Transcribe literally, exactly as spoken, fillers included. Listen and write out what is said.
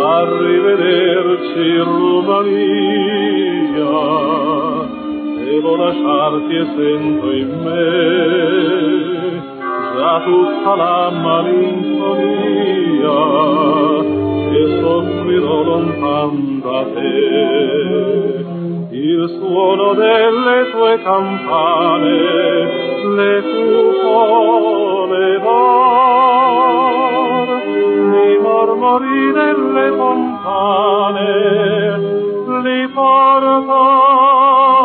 Arrivederci Romania, devo lasciarti e sento in me già tutta la malinconia e soffrirò lontan da te. Il suono delle tue campane, le cupole d'or, i mormori delle fontane li porto